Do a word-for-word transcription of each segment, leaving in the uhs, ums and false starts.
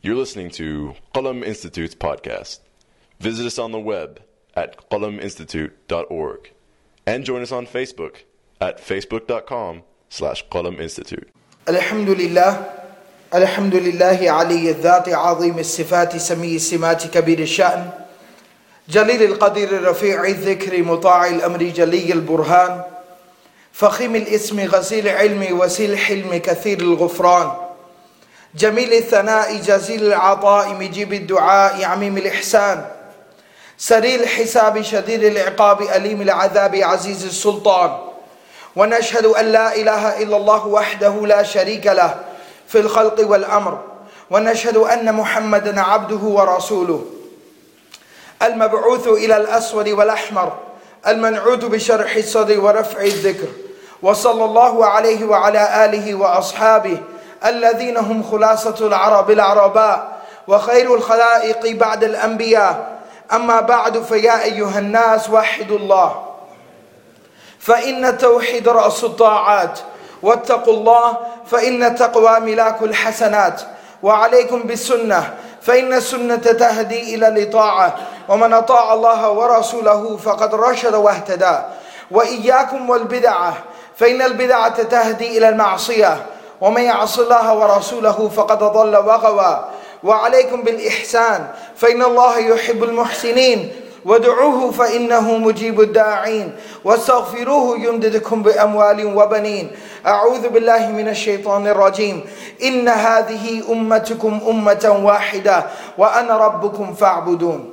You're listening to Qalam Institute's podcast. Visit us on the web at qalam institute dot org and join us on Facebook at facebook.com slash qalam institute. Alhamdulillah. Alhamdulillahi Ali al-Dhati Azim al-Sifati Sami al-Simati Kabir al-Sha'n Jalil al-Qadir al-Rafi' al-Dhikri Muta'i al-Amri Jali al-Burhan Fakhim al-Ismi Ghazil al-Ilmi Wasil al-Hilmi Kathir al-Ghufran Jamil al-Thana'i Jazil al-Ata'i Mijib al-Du'a'i Amim al-Ihsan Saril al-Hisabi Shadir al-Iqabi Alim al-Adhabi Aziz al-Sultan ونشهد أن لا إله إلا الله وحده لا شريك له في الخلق والأمر ونشهد أن محمدا عبده ورسوله المبعوث إلى الأسود والأحمر المنعوت بشرح الصدر ورفع الذكر وصلى الله عليه وعلى آله وأصحابه الذين هم خلاصة العرب العرباء وخير الخلائق بعد الأنبياء أما بعد فيا أيها الناس وحدوا الله فإن التوحيد رأس الطاعات واتقوا الله فإن التقوى ملاك الحسنات وعليكم بالسنة فإن السنة تهدي إلى الإطاعة ومن أطاع الله ورسوله فقد رشد واهتدى وإياكم والبدعة فإن البدعة تهدي إلى المعصية ومن يعص الله ورسوله فقد ضل وغوى وعليكم بالإحسان فإن الله يحب المحسنين وادعوه فإنه مجيب الداعين واستغفروه يمددكم بأموال وبنين أعوذ بالله من الشيطان الرجيم إن هذه أمتكم أمة واحدة وأنا ربكم فاعبدون.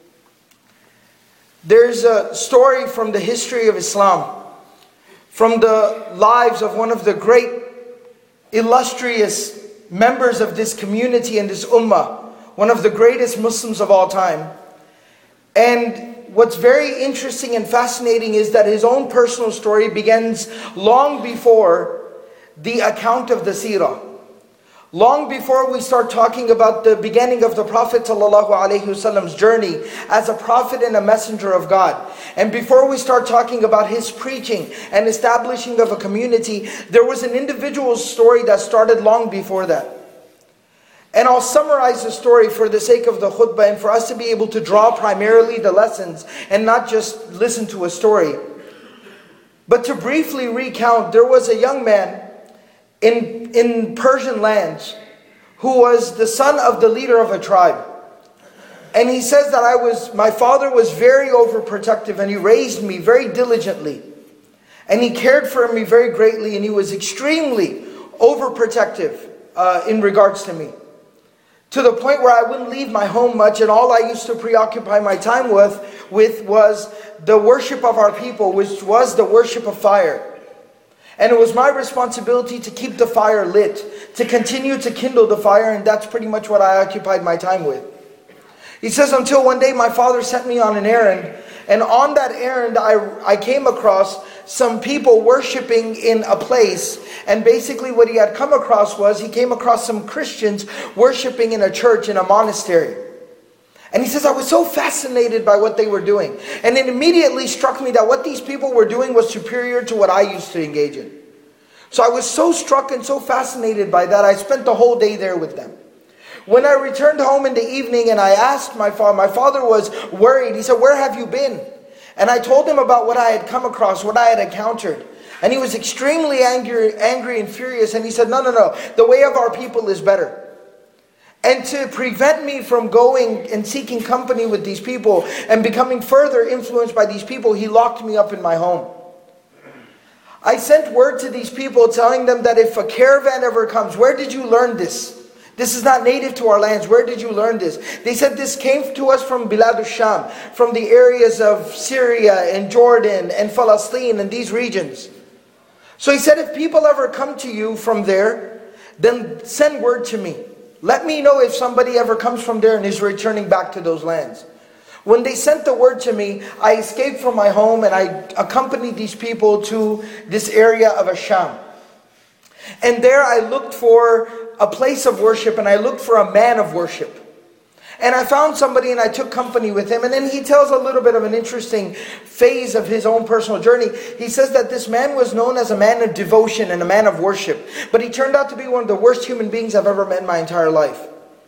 There's a story from the history of Islam, from the lives of one of the great illustrious members of this community and this ummah, one of the greatest Muslims of all time. And what's very interesting and fascinating is that his own personal story begins long before the account of the seerah. Long before we start talking about the beginning of the Prophet ﷺ's journey as a prophet and a messenger of God. And before we start talking about his preaching and establishing of a community, there was an individual story that started long before that. And I'll summarize the story for the sake of the khutbah and for us to be able to draw primarily the lessons and not just listen to a story. But to briefly recount, there was a young man in, in Persian lands who was the son of the leader of a tribe. And he says that I was, my father was very overprotective and he raised me very diligently. And he cared for me very greatly and he was extremely overprotective uh, in regards to me. To the point where I wouldn't leave my home much, and all I used to preoccupy my time with, with was the worship of our people, which was the worship of fire. And it was my responsibility to keep the fire lit, to continue to kindle the fire, and that's pretty much what I occupied my time with. He says, until one day my father sent me on an errand, and on that errand I, I came across some people worshiping in a place. And basically what he had come across was, he came across some Christians worshiping in a church, in a monastery. And he says, I was so fascinated by what they were doing. And it immediately struck me that what these people were doing was superior to what I used to engage in. So I was so struck and so fascinated by that, I spent the whole day there with them. When I returned home in the evening and I asked my father, my father was worried. He said, where have you been? And I told him about what I had come across, what I had encountered. And he was extremely angry, angry and furious. And he said, no, no, no. The way of our people is better. And to prevent me from going and seeking company with these people and becoming further influenced by these people, he locked me up in my home. I sent word to these people telling them that if a caravan ever comes, where did you learn this? This is not native to our lands. Where did you learn this? They said this came to us from Bilad al-Sham, from the areas of Syria and Jordan and Palestine and these regions. So he said, if people ever come to you from there, then send word to me. Let me know if somebody ever comes from there and is returning back to those lands. When they sent the word to me, I escaped from my home and I accompanied these people to this area of Asham. And there I looked for a place of worship and I looked for a man of worship. And I found somebody and I took company with him. And then he tells a little bit of an interesting phase of his own personal journey. He says that this man was known as a man of devotion and a man of worship. But he turned out to be one of the worst human beings I've ever met in my entire life.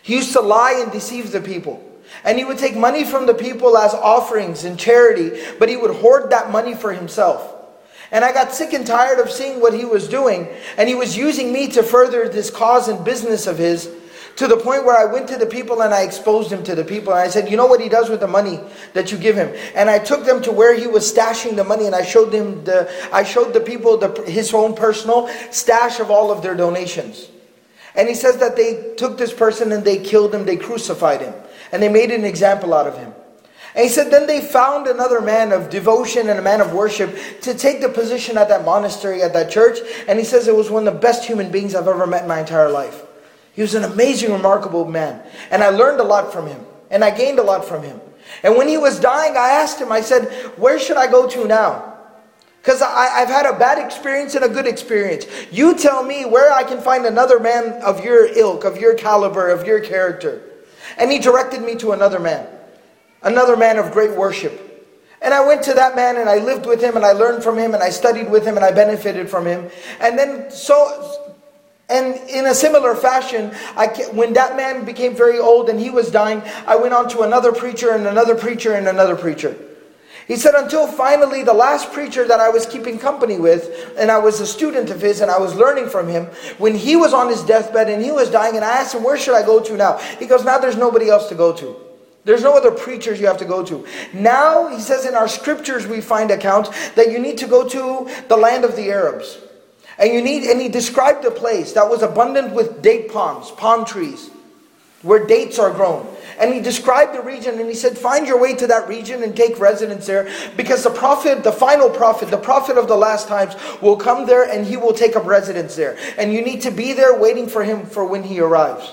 He used to lie and deceive the people. And he would take money from the people as offerings and charity, but he would hoard that money for himself. And I got sick and tired of seeing what he was doing. And he was using me to further this cause and business of his, to the point where I went to the people and I exposed him to the people. And I said, you know what he does with the money that you give him? And I took them to where he was stashing the money, and I showed them the I showed the people the, his own personal stash of all of their donations. And he says that they took this person and they killed him, they crucified him, and they made an example out of him. And he said then they found another man of devotion and a man of worship to take the position at that monastery, at that church. And he says it was one of the best human beings I've ever met in my entire life. He was an amazing, remarkable man. And I learned a lot from him. And I gained a lot from him. And when he was dying, I asked him, I said, where should I go to now? Because I've had a bad experience and a good experience. You tell me where I can find another man of your ilk, of your caliber, of your character. And he directed me to another man. Another man of great worship. And I went to that man and I lived with him and I learned from him and I studied with him and I benefited from him. And then so... And in a similar fashion, I, when that man became very old and he was dying, I went on to another preacher and another preacher and another preacher. He said until finally the last preacher that I was keeping company with, and I was a student of his and I was learning from him, when he was on his deathbed and he was dying, and I asked him, where should I go to now? He goes, now there's nobody else to go to. There's no other preachers you have to go to. Now, he says in our scriptures we find accounts that you need to go to the land of the Arabs. And you need, and he described a place that was abundant with date palms, palm trees, where dates are grown. And he described the region and he said, find your way to that region and take residence there. Because the prophet, the final prophet, the prophet of the last times will come there and he will take up residence there. And you need to be there waiting for him for when he arrives.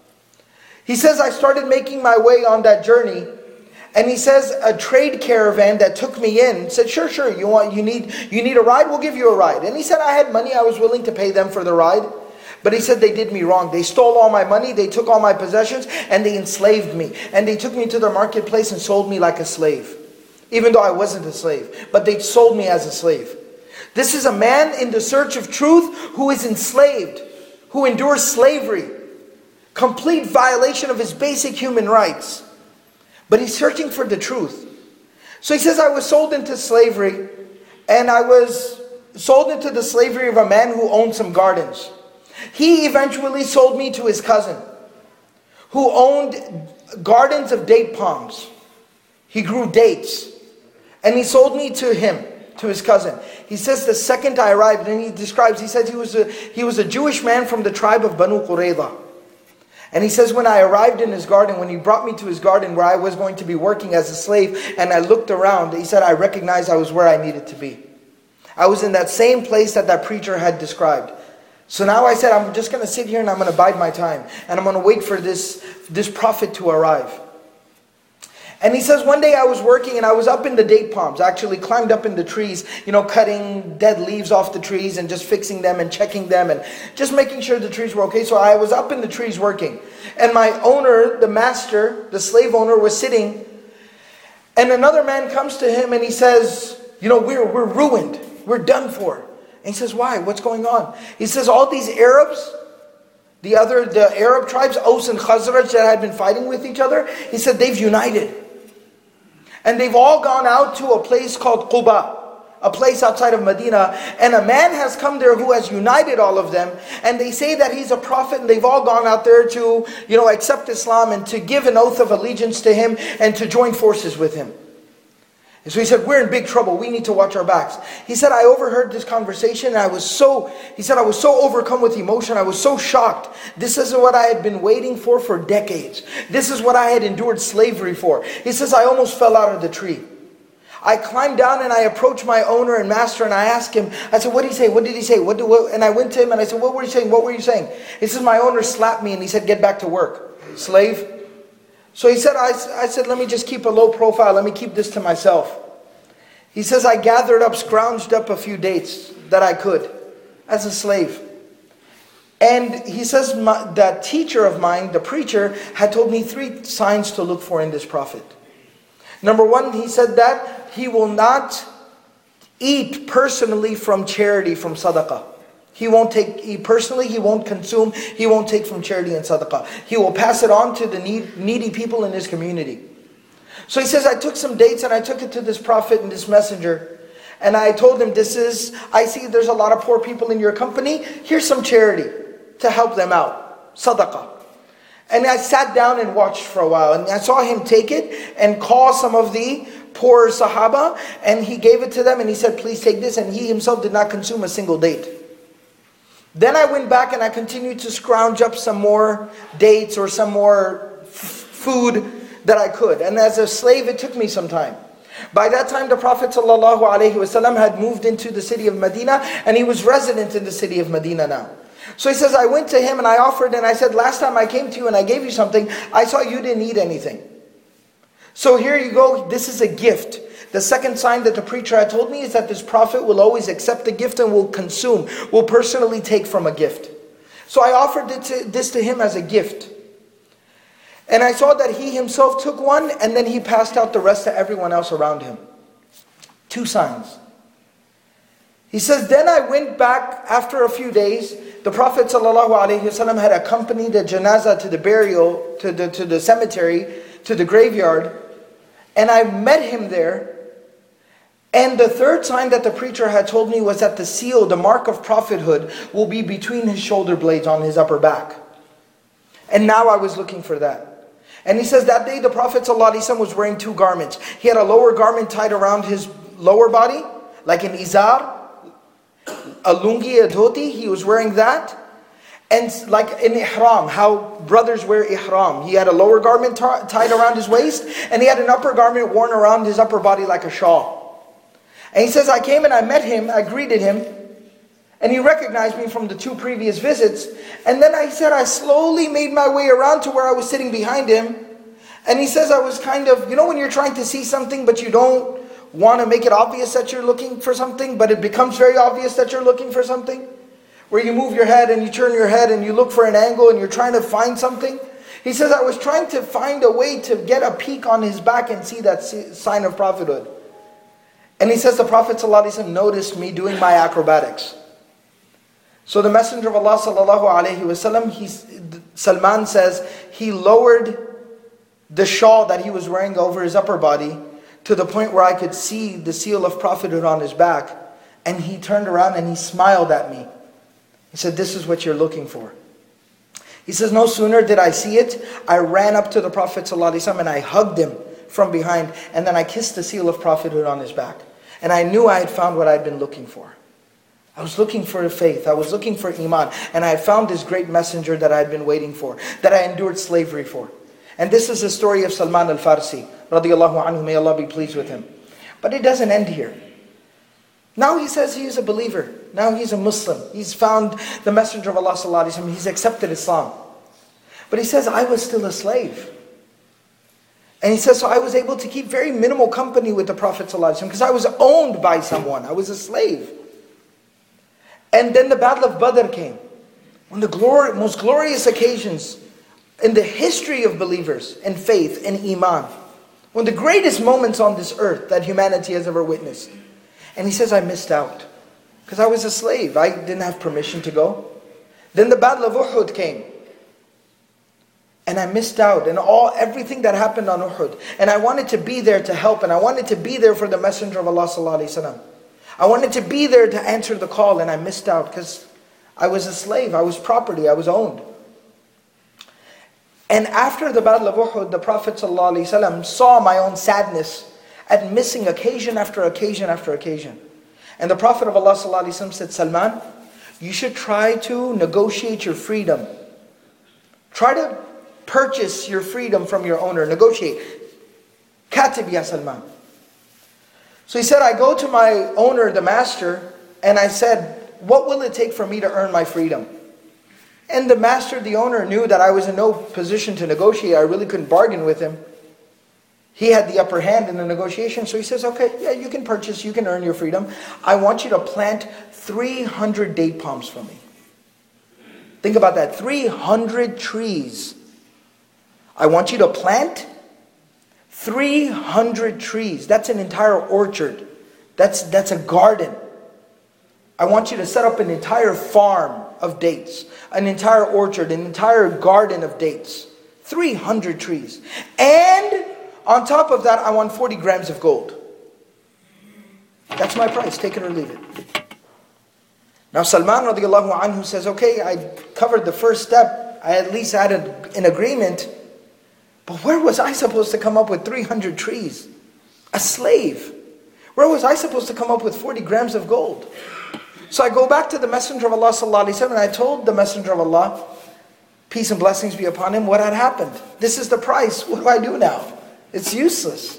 He says, I started making my way on that journey. And he says, a trade caravan that took me in said, sure, sure, you want, you need, you need a ride? We'll give you a ride. And he said, I had money, I was willing to pay them for the ride. But he said, they did me wrong. They stole all my money, they took all my possessions, and they enslaved me. And they took me to the marketplace and sold me like a slave. Even though I wasn't a slave. But they sold me as a slave. This is a man in the search of truth who is enslaved, who endures slavery. Complete violation of his basic human rights. But he's searching for the truth. So he says, I was sold into slavery. And I was sold into the slavery of a man who owned some gardens. He eventually sold me to his cousin, who owned gardens of date palms. He grew dates. And he sold me to him, to his cousin. He says the second I arrived, and he describes, he says he was a, he was a Jewish man from the tribe of Banu Qurayza. And he says when I arrived in his garden, when he brought me to his garden where I was going to be working as a slave, and I looked around, he said I recognized I was where I needed to be. I was in that same place that that preacher had described. So now I said, I'm just going to sit here and I'm going to bide my time. And I'm going to wait for this, this prophet to arrive. And he says, one day I was working and I was up in the date palms. I actually climbed up in the trees, you know, cutting dead leaves off the trees and just fixing them and checking them and just making sure the trees were okay. So I was up in the trees working. And my owner, the master, the slave owner was sitting. And another man comes to him and he says, you know, we're, we're ruined. We're done for. And he says, why? What's going on? He says, all these Arabs, the other, the Arab tribes, Aus and Khazraj that had been fighting with each other, he said, they've united. And they've all gone out to a place called Quba, a place outside of Medina. And a man has come there who has united all of them. And they say that he's a prophet, and they've all gone out there to, you know, accept Islam and to give an oath of allegiance to him and to join forces with him. And so he said, we're in big trouble. We need to watch our backs. He said, I overheard this conversation and I was so, he said, I was so overcome with emotion. I was so shocked. This is what I had been waiting for for decades. This is what I had endured slavery for. He says, I almost fell out of the tree. I climbed down and I approached my owner and master and I asked him, I said, what did he say? What did he say? What do, what? And I went to him and I said, what were you saying? What were you saying? He says, my owner slapped me and he said, get back to work, slave. So he said, I, I said, let me just keep a low profile. Let me keep this to myself. He says, I gathered up, scrounged up a few dates that I could as a slave. And he says, my, that teacher of mine, the preacher, had told me three signs to look for in this prophet. Number one, he said that he will not eat personally from charity, from sadaqah. He won't take, he personally, he won't consume, he won't take from charity and sadaqah. He will pass it on to the need, needy people in his community. So he says, I took some dates and I took it to this prophet and this messenger. And I told him, this is, I see there's a lot of poor people in your company. Here's some charity to help them out. Sadaqah. And I sat down and watched for a while. And I saw him take it and call some of the poor Sahaba. And he gave it to them and he said, please take this. And he himself did not consume a single date. Then I went back and I continued to scrounge up some more dates or some more f- food that I could. And as a slave, it took me some time. By that time, the Prophet ﷺ had moved into the city of Medina and he was resident in the city of Medina now. So he says, I went to him and I offered and I said, last time I came to you and I gave you something, I saw you didn't eat anything. So here you go, this is a gift. The second sign that the preacher had told me is that this prophet will always accept a gift and will consume, will personally take from a gift. So I offered it to, this to him as a gift. And I saw that he himself took one and then he passed out the rest to everyone else around him. Two signs. He says, then I went back after a few days. The Prophet ﷺ had accompanied the janazah to the burial, to the, to the cemetery, to the graveyard. And I met him there. And the third sign that the preacher had told me was that the seal, the mark of prophethood, will be between his shoulder blades on his upper back. And now I was looking for that. And he says that day the Prophet ﷺ was wearing two garments. He had a lower garment tied around his lower body, like an izar, a lungi, a dhoti, he was wearing that. And like in ihram, how brothers wear ihram. He had a lower garment t- tied around his waist, and he had an upper garment worn around his upper body like a shawl. And he says, I came and I met him, I greeted him, and he recognized me from the two previous visits. And then I said, I slowly made my way around to where I was sitting behind him. And he says, I was kind of, you know when you're trying to see something, but you don't want to make it obvious that you're looking for something, but it becomes very obvious that you're looking for something? Where you move your head and you turn your head and you look for an angle and you're trying to find something. He says, I was trying to find a way to get a peek on his back and see that sign of prophethood. And he says the Prophet ﷺ noticed me doing my acrobatics. So the Messenger of Allah ﷺ, he, Salman says, he lowered the shawl that he was wearing over his upper body to the point where I could see the seal of prophethood on his back. And he turned around and he smiled at me. He said, this is what you're looking for. He says, no sooner did I see it, I ran up to the Prophet ﷺ and I hugged him from behind. And then I kissed the seal of prophethood on his back. And I knew I had found what I'd been looking for. I was looking for faith. I was looking for iman. And I had found this great messenger that I had been waiting for, that I endured slavery for. And this is the story of Salman al-Farsi, radiyallahu anhu, may Allah be pleased with him. But it doesn't end here. Now he says he is a believer. Now he's a Muslim. He's found the Messenger of Allah sallallahu alaihi wasallam. He's accepted Islam. But he says, I was still a slave. And he says, so I was able to keep very minimal company with the Prophet sallallahu alaihi wasallam because I was owned by someone. I was a slave. And then the Battle of Badr came. One of the glory, most glorious occasions in the history of believers and faith and iman. One of the greatest moments on this earth that humanity has ever witnessed. And he says, I missed out. Because I was a slave. I didn't have permission to go. Then the Battle of Uhud came. And I missed out. And all everything that happened on Uhud. And I wanted to be there to help. And I wanted to be there for the Messenger of Allah sallallahu alaihi wasallam. I wanted to be there to answer the call. And I missed out. Because I was a slave. I was property. I was owned. And after the Battle of Uhud, the Prophet ﷺ saw my own sadness at missing occasion after occasion after occasion. And the Prophet of Allah ﷺ said, Salman, you should try to negotiate your freedom. Try to purchase your freedom from your owner. Negotiate. Katib ya Salman. So he said, I go to my owner, the master, and I said, what will it take for me to earn my freedom? And the master, the owner, knew that I was in no position to negotiate. I really couldn't bargain with him. He had the upper hand in the negotiation. So he says, okay, yeah, you can purchase, you can earn your freedom. I want you to plant three hundred date palms for me. Think about that, three hundred trees. I want you to plant three hundred trees. That's an entire orchard. That's, that's a garden. I want you to set up an entire farm of dates, an entire orchard, an entire garden of dates. three hundred trees. And on top of that, I want forty grams of gold. That's my price. Take it or leave it. Now Salman radiallahu anhu says, okay, I covered the first step. I at least had an agreement. But where was I supposed to come up with three hundred trees? A slave. Where was I supposed to come up with forty grams of gold? So I go back to the Messenger of Allah sallallahu alaihi wasallam, and I told the Messenger of Allah, peace and blessings be upon him, what had happened. This is the price. What do I do now? It's useless.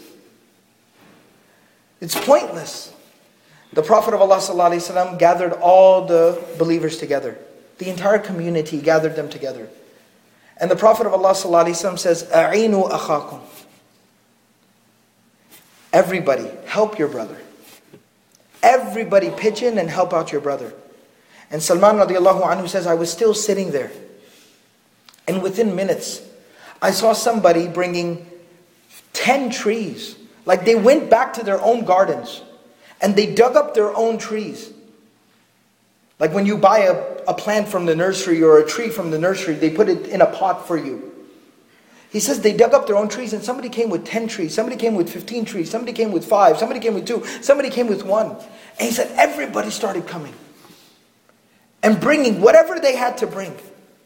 It's pointless. The Prophet of Allah sallallahu alaihi wasallam gathered all the believers together. The entire community gathered them together. And the Prophet of Allah sallallahu alaihi wasallam says, "A'inu akhakum." Everybody, help your brother. Everybody pitch in and help out your brother. And Salman radiallahu anhu says, I was still sitting there. And within minutes, I saw somebody bringing ten trees. Like they went back to their own gardens. And they dug up their own trees. Like when you buy a, a plant from the nursery or a tree from the nursery, they put it in a pot for you. He says they dug up their own trees, and somebody came with ten trees, somebody came with fifteen trees, somebody came with five, somebody came with two, somebody came with one. And he said everybody started coming and bringing whatever they had to bring.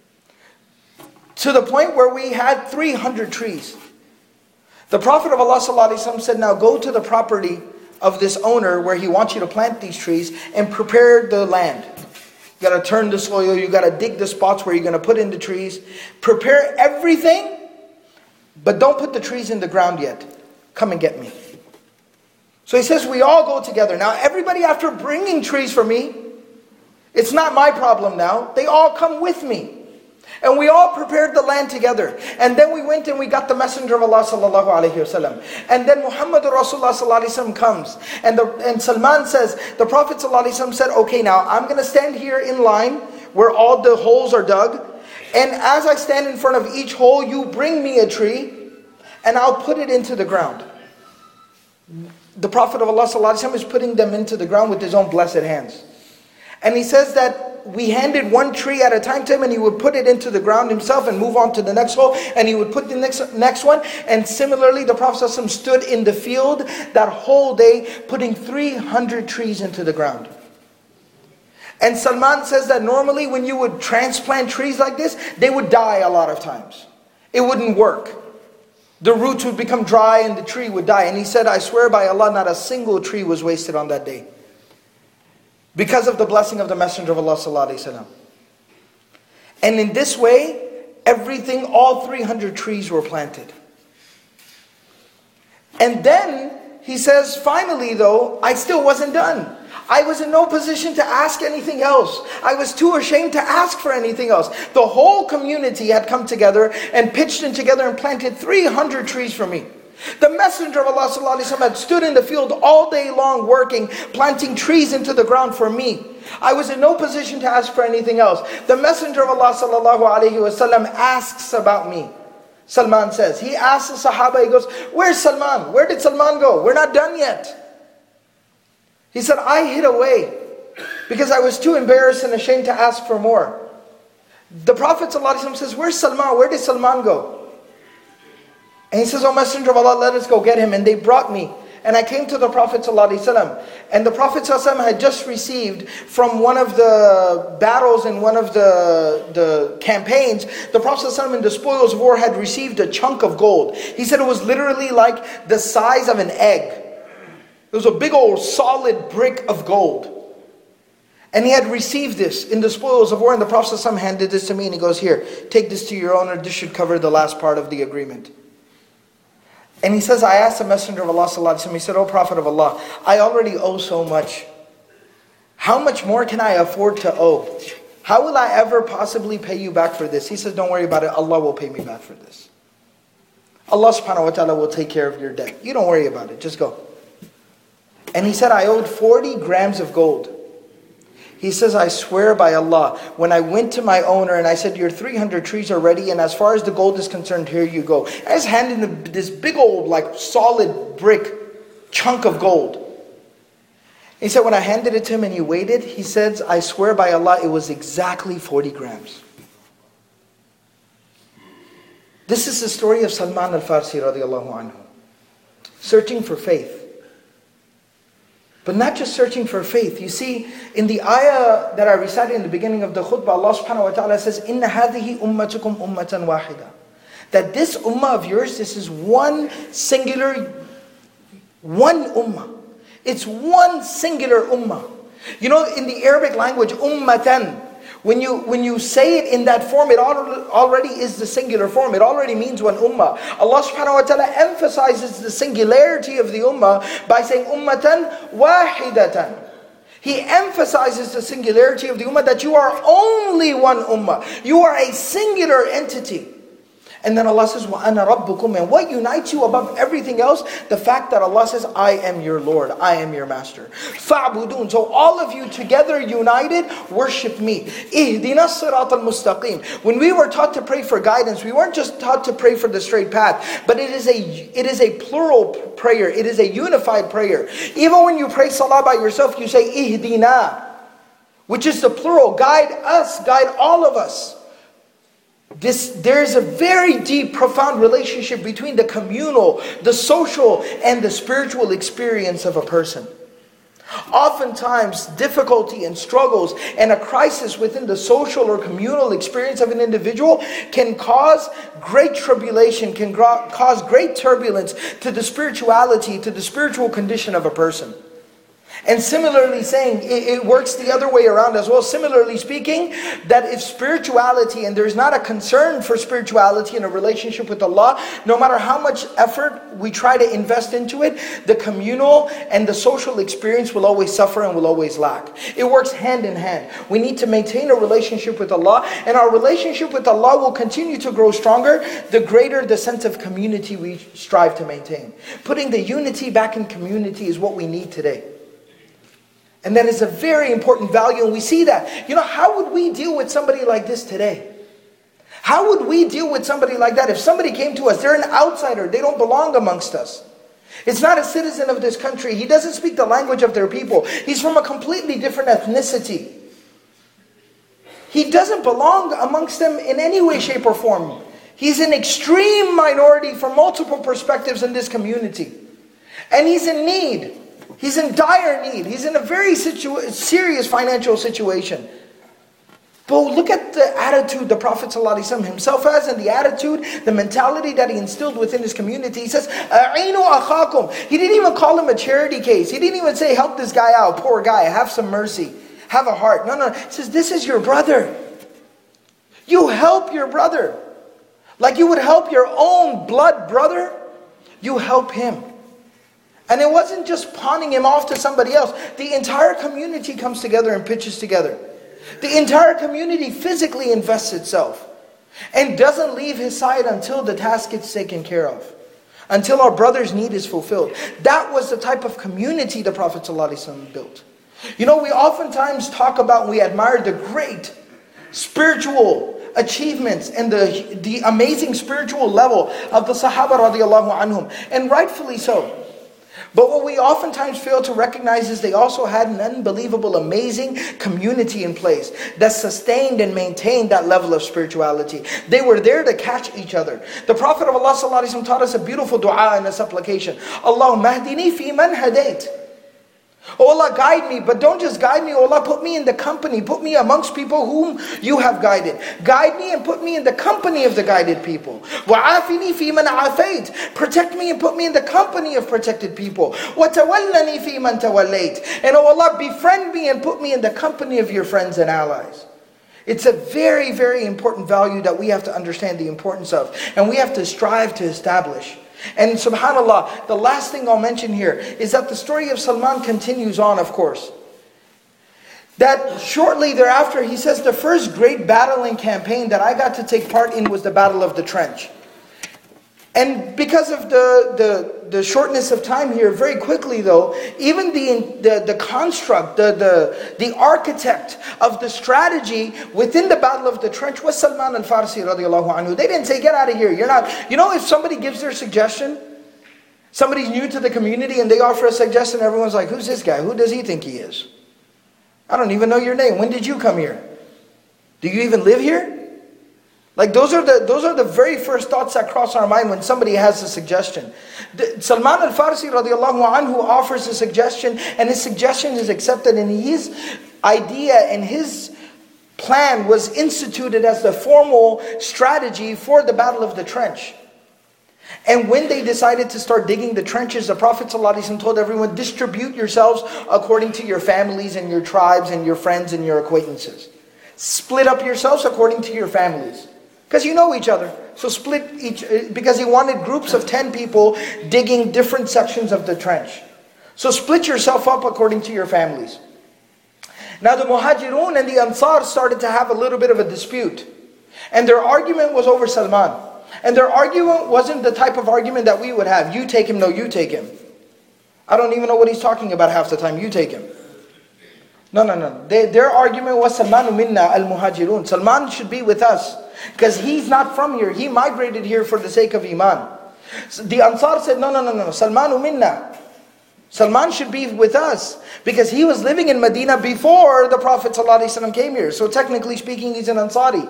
To the point where we had three hundred trees. The Prophet of Allah sallallahu alaihi wasallam said, now go to the property of this owner where he wants you to plant these trees and prepare the land. You got to turn the soil, you got to dig the spots where you're going to put in the trees. Prepare everything. But don't put the trees in the ground yet. Come and get me. So he says we all go together. Now everybody, after bringing trees for me, it's not my problem now. They all come with me. And we all prepared the land together. And then we went and we got the Messenger of Allah sallallahu alaihi wasallam. And then Muhammad Rasulullah sallallahu alaihi wasallam comes. And, the, and Salman says, the Prophet sallallahu alaihi wasallam said, okay, now I'm going to stand here in line where all the holes are dug. And as I stand in front of each hole, you bring me a tree and I'll put it into the ground. The Prophet of Allah sallallahu alaihi wasallam is putting them into the ground with his own blessed hands. And he says that we handed one tree at a time to him, and he would put it into the ground himself and move on to the next hole, and he would put the next next one. And similarly, the Prophet ﷺ stood in the field that whole day, putting three hundred trees into the ground. And Salman says that normally when you would transplant trees like this, they would die a lot of times. It wouldn't work. The roots would become dry and the tree would die. And he said, I swear by Allah, not a single tree was wasted on that day. Because of the blessing of the Messenger of Allah sallallahu alaihi wasallam. And in this way, everything, all three hundred trees were planted. And then he says, finally though, I still wasn't done. I was in no position to ask anything else. I was too ashamed to ask for anything else. The whole community had come together and pitched in together and planted three hundred trees for me. The Messenger of Allah sallallahu alaihi wasallam had stood in the field all day long working, planting trees into the ground for me. I was in no position to ask for anything else. The Messenger of Allah sallallahu alaihi wasallam asks about me. Salman says, he asks the Sahaba, he goes, where's Salman? Where did Salman go? We're not done yet. He said, I hid away because I was too embarrassed and ashamed to ask for more. The Prophet sallallahu alaihi wasallam says, where's Salman? Where did Salman go? And he says, O Messenger of Allah, let us go get him. And they brought me. And I came to the Prophet ﷺ. And the Prophet ﷺ had just received from one of the battles in one of the, the campaigns, the Prophet ﷺ in the spoils of war had received a chunk of gold. He said it was literally like the size of an egg. It was a big old solid brick of gold. And he had received this in the spoils of war. And the Prophet ﷺ handed this to me and he goes, here, take this to your owner. This should cover the last part of the agreement. And he says, I asked the Messenger of Allah sallallahu alaihi wasallam, he said, O Prophet of Allah, I already owe so much. How much more can I afford to owe? How will I ever possibly pay you back for this? He says, don't worry about it. Allah will pay me back for this. Allah subhanahu wa ta'ala will take care of your debt. You don't worry about it. Just go. And he said, I owed forty grams of gold. He says, I swear by Allah, when I went to my owner and I said, your three hundred trees are ready, and as far as the gold is concerned, here you go. I was handing him this big old, like solid brick chunk of gold. He said, when I handed it to him and he weighed it, he says, I swear by Allah, it was exactly forty grams. This is the story of Salman al-Farsi radiallahu anhu. Searching for faith. But not just searching for faith. You see, in the ayah that I recited in the beginning of the khutbah, Allah subhanahu wa ta'ala says, إِنَّ هَذِهِ أُمَّتُكُمْ أُمَّةً وَاحِدًا. That this ummah of yours, this is one singular, one ummah. It's one singular ummah. You know, in the Arabic language, ummatan, when you when you say it in that form, it already is the singular form. It already means one ummah. Allah subhanahu wa ta'ala emphasizes the singularity of the ummah by saying ummatan wahidatan. He emphasizes the singularity of the ummah, that you are only one ummah. You are a singular entity. And then Allah says, وَأَنَا رَبُّكُمْ. And what unites you above everything else? The fact that Allah says, I am your Lord, I am your Master. فَعْبُدُونَ. So all of you together united, worship me. إِهْدِنَا الصِّرَاطَ الْمُسْتَقِيمِ. When we were taught to pray for guidance, we weren't just taught to pray for the straight path, but it is a it is a plural prayer. It is a unified prayer. Even when you pray salah by yourself, you say إِهْدِنَا, which is the plural. Guide us, guide all of us. This, there's a very deep, profound relationship between the communal, the social, and the spiritual experience of a person. Oftentimes, difficulty and struggles and a crisis within the social or communal experience of an individual can cause great tribulation, can cause great turbulence to the spirituality, to the spiritual condition of a person. And similarly saying, it, it works the other way around as well. Similarly speaking, that if spirituality, and there's not a concern for spirituality in a relationship with Allah, no matter how much effort we try to invest into it, the communal and the social experience will always suffer and will always lack. It works hand in hand. We need to maintain a relationship with Allah, and our relationship with Allah will continue to grow stronger the greater the sense of community we strive to maintain. Putting the unity back in community is what we need today. And that is a very important value, and we see that. You know, how would we deal with somebody like this today? How would we deal with somebody like that? If somebody came to us, they're an outsider, they don't belong amongst us. It's not a citizen of this country. He doesn't speak the language of their people. He's from a completely different ethnicity. He doesn't belong amongst them in any way, shape, or form. He's an extreme minority from multiple perspectives in this community. And he's in need. He's in dire need. He's in a very situ- serious financial situation. But look at the attitude the Prophet ﷺ himself has, and the attitude, the mentality that he instilled within his community. He says, "A'inu akhakum." He didn't even call him a charity case. He didn't even say, help this guy out, poor guy, have some mercy, have a heart. No, no. He says, this is your brother. You help your brother. Like you would help your own blood brother, you help him. And it wasn't just pawning him off to somebody else. The entire community comes together and pitches together. The entire community physically invests itself and doesn't leave his side until the task gets taken care of, until our brother's need is fulfilled. That was the type of community the Prophet ﷺ built. You know, we oftentimes talk about and we admire the great spiritual achievements and the, the amazing spiritual level of the Sahaba radiallahu anhum, and rightfully so. But what we oftentimes fail to recognize is they also had an unbelievable, amazing community in place that sustained and maintained that level of spirituality. They were there to catch each other. The Prophet of Allah ﷺ taught us a beautiful dua and a supplication. Allahumma hdini fi man hadayt. Oh Allah, guide me, but don't just guide me. Oh Allah, put me in the company. Put me amongst people whom you have guided. Guide me and put me in the company of the guided people. وَعَافِنِي فِي مَنْ عَافَيْتَ. Protect me and put me in the company of protected people. وَتَوَلَّنِي فِي مَنْ تَوَلَّيْتَ. And oh Allah, befriend me and put me in the company of your friends and allies. It's a very, very important value that we have to understand the importance of, and we have to strive to establish. And subhanAllah, the last thing I'll mention here is that the story of Salman continues on, of course. That shortly thereafter, he says, the first great battling campaign that I got to take part in was the Battle of the Trench. And because of the, the, the shortness of time here, very quickly though, even the, the, the construct, the, the, the architect of the strategy within the Battle of the Trench was Salman al-Farsi radiallahu anhu. They didn't say, get out of here, you're not. You know, if somebody gives their suggestion, Somebody's new to the community and they offer a suggestion. Everyone's like, who's this guy? Who does he think he is? I don't even know your name. When did you come here? Do you even live here? Like those are the those are the very first thoughts that cross our mind when somebody has a suggestion. The, Salman al-Farsi radiallahu anhu offers a suggestion, and his suggestion is accepted, and his idea and his plan was instituted as the formal strategy for the Battle of the Trench. And when they decided to start digging the trenches, the Prophet ﷺ told everyone, distribute yourselves according to your families and your tribes and your friends and your acquaintances. Split up yourselves according to your families. Because you know each other. So split each, because he wanted groups of ten people digging different sections of the trench. So split yourself up according to your families. Now the Muhajirun and the Ansar started to have a little bit of a dispute. And their argument was over Salman. And their argument wasn't the type of argument that we would have. You take him, no, you take him. I don't even know what he's talking about half the time. You take him. No, no, no. They, their argument was Salmanu minna al-Muhajirun. Salman should be with us. Because he's not from here. He migrated here for the sake of Iman. So the Ansar said, no, no, no, no. Salmanu minna. Salman should be with us. Because he was living in Medina before the Prophet ﷺ came here. So technically speaking, he's an Ansari.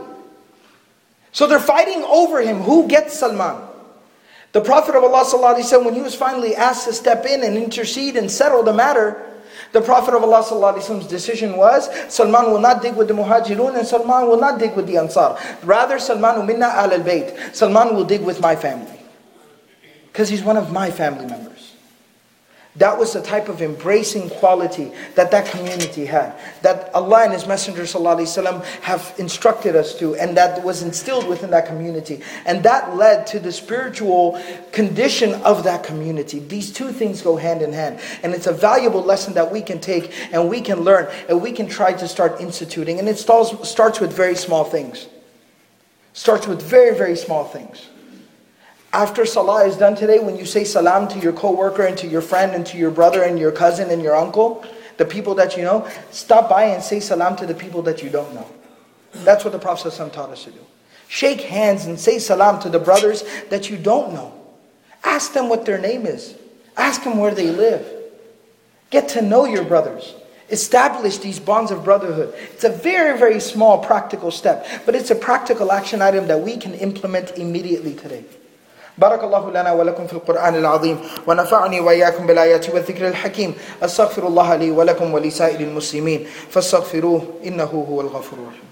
So they're fighting over him. Who gets Salman? The Prophet of Allah ﷺ, when he was finally asked to step in and intercede and settle the matter, the Prophet of Allah ﷺ's decision was, Salman will not dig with the Muhajirun and Salman will not dig with the Ansar. Rather, Salman minna al al-bayt. Salman will dig with my family. Because he's one of my family members. That was the type of embracing quality that that community had. That Allah and His Messenger ﷺ have instructed us to. And that was instilled within that community. And that led to the spiritual condition of that community. These two things go hand in hand. And it's a valuable lesson that we can take and we can learn. And we can try to start instituting. And it starts, starts with very small things. Starts with very, very small things. After salah is done today, when you say salam to your co-worker and to your friend and to your brother and your cousin and your uncle, the people that you know, stop by and say salam to the people that you don't know. That's what the Prophet ﷺ taught us to do. Shake hands and say salam to the brothers that you don't know. Ask them what their name is. Ask them where they live. Get to know your brothers. Establish these bonds of brotherhood. It's a very, very small practical step, but it's a practical action item that we can implement immediately today. بارك الله لنا ولكم في القرآن العظيم ونفعني وإياكم بالآيات والذكر الحكيم أستغفر الله لي ولكم ولسائر المسلمين فاستغفروه إنه هو الغفور الرحيم.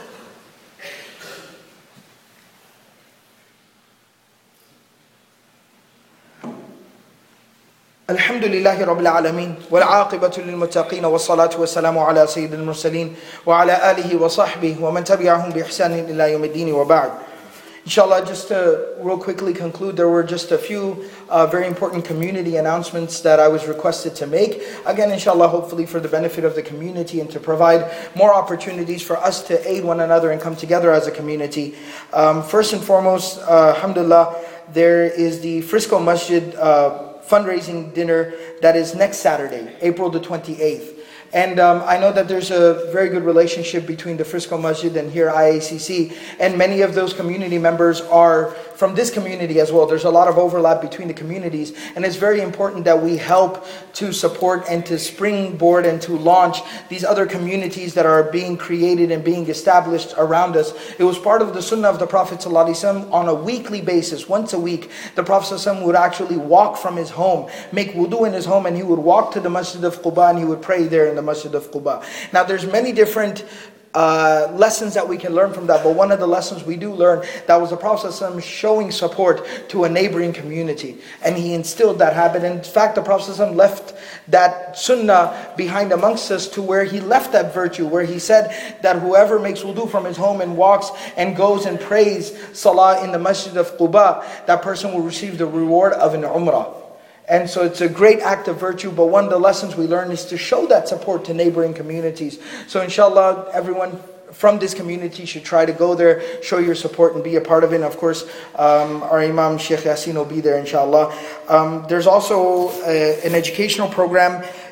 الحمد لله رب العالمين والعاقبة للمتقين والصلاة والسلام على سيد المرسلين وعلى آله وصحبه ومن تبعهم بإحسان إلى يوم الدين وبعد. Inshallah, just to real quickly conclude, there were just a few uh, very important community announcements that I was requested to make. Again, inshallah, hopefully for the benefit of the community and to provide more opportunities for us to aid one another and come together as a community. Um, first and foremost, uh, alhamdulillah, there is the Frisco Masjid uh, fundraising dinner that is next Saturday, April the twenty-eighth. And um, I know that there's a very good relationship between the Frisco Masjid and here I A C C. And many of those community members are from this community as well. There's a lot of overlap between the communities. And it's very important that we help to support and to springboard and to launch these other communities that are being created and being established around us. It was part of the sunnah of the Prophet ﷺ on a weekly basis, once a week. The Prophet ﷺ would actually walk from his home, make wudu in his home, and he would walk to the Masjid of Quba and he would pray there in the Masjid of Quba. Now there's many different uh, lessons that we can learn from that, but one of the lessons we do learn, that was the Prophet ﷺ showing support to a neighboring community, and he instilled that habit. And in fact, the Prophet ﷺ left that sunnah behind amongst us, to where he left that virtue, where he said that whoever makes wudu from his home and walks and goes and prays salah in the Masjid of Quba, that person will receive the reward of an umrah. And so it's a great act of virtue, but one of the lessons we learn is to show that support to neighboring communities. So inshallah, everyone from this community should try to go there, show your support and be a part of it. And of course, um, our Imam Sheikh Yasin will be there inshallah. Um, there's also a, an educational program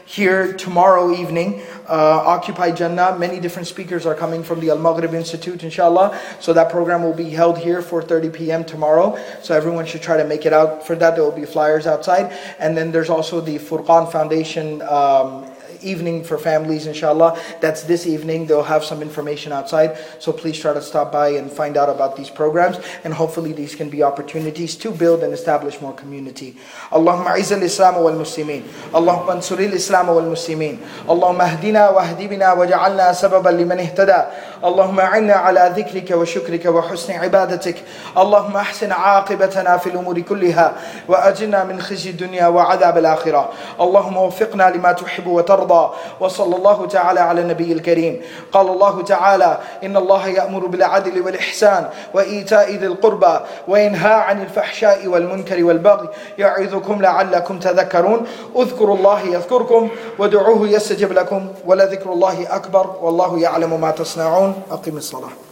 here tomorrow evening. Uh, Occupy Jannah. Many different speakers are coming from the Al-Maghrib Institute, inshallah. So that program will be held here four thirty p.m. tomorrow. So everyone should try to make it out for that. There will be flyers outside. And then there's also the Furqan Foundation um, evening for families, inshallah. That's this evening. They'll have some information outside. So please try to stop by and find out about these programs. And hopefully these can be opportunities to build and establish more community. Allahumma a'izz al-Islam wal-Muslimin. Allahumma ansur al-Islam wal-Muslimin. Allahumma ahdina wa ahdi bina wa ja'alna sababan liman ihtada. Allahumma a'inna ala dhikrika wa shukrika wa husni ibadatik. Allahumma ahsin aqibatana fil umuri kulliha wa ajirna min khizyi dunya wa adhab al-akhirah. Allahumma waffiqna lima tuhibbu wa tarda. وصلى الله تعالى على النبي الكريم. قال الله تعالى إن الله يأمر بالعدل والإحسان وإيتاء ذي القربى وينهى عن الفحشاء والمنكر والبغي يعظكم لعلكم تذكرون. اذكروا الله يذكركم ودعوه يستجب لكم ولذكر الله أكبر والله يعلم ما تصنعون. أقم الصلاة.